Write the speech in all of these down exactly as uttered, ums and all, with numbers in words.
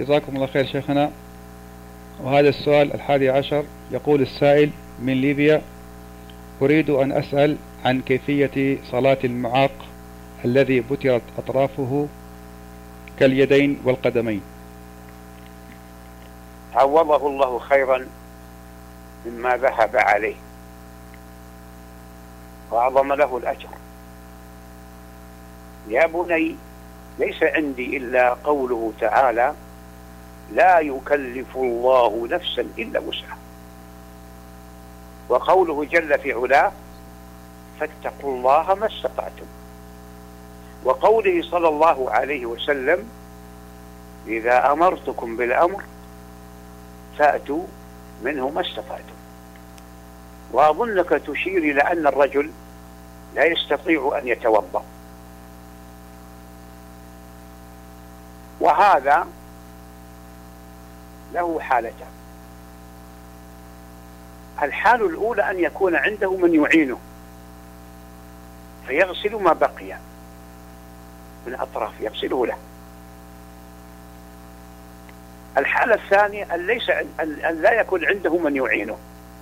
جزاكم الله خير شيخنا. وهذا السؤال الحادي عشر، يقول السائل من ليبيا: أريد أن أسأل عن كيفية صلاة المعاق الذي بترت أطرافه كاليدين والقدمين. عوضه الله خيرا مما ذهب عليه وأعظم له الأجر. يا بني، ليس عندي إلا قوله تعالى: لا يكلف الله نفسا إلا وسعها، وقوله جل في علاه: فاتقوا الله ما استطعتم، وقوله صلى الله عليه وسلم: إذا أمرتكم بالأمر فأتوا منه ما استطعتم. وأظنك تشير إلى أن الرجل لا يستطيع أن يتوضأ، وهذا له حالتان. الحال الأولى أن يكون عنده من يعينه فيغسل ما بقي من أطراف، يغسله له. الحالة الثانية أن ليس أن لا يكون عنده من يعينه،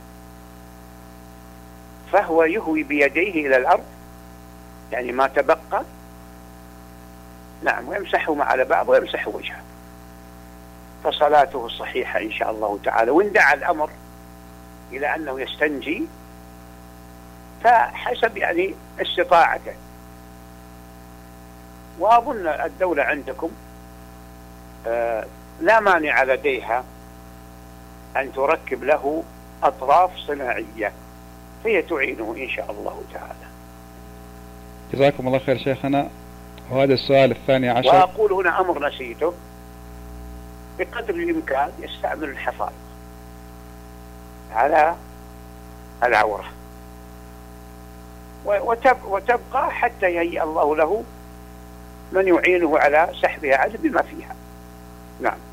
فهو يهوي بيديه إلى الأرض، يعني ما تبقى، نعم، ويمسحهما على بعض ويمسح وجهه، فصلاته صحيحة إن شاء الله تعالى. وإن دعا الأمر إلى أنه يستنجي فحسب يعني استطاعته. وأظن الدولة عندكم آه لا مانع لديها أن تركب له أطراف صناعية، هي تعينه إن شاء الله تعالى. جزاكم الله خير شيخنا. وهذا السؤال الثاني عشر، وأقول هنا أمر نسيته: بقدر الإمكان يستعمل الحفاظ على العورة وتبقى حتى يهيئ الله له من يعينه على سحبها عنه بما فيها. نعم.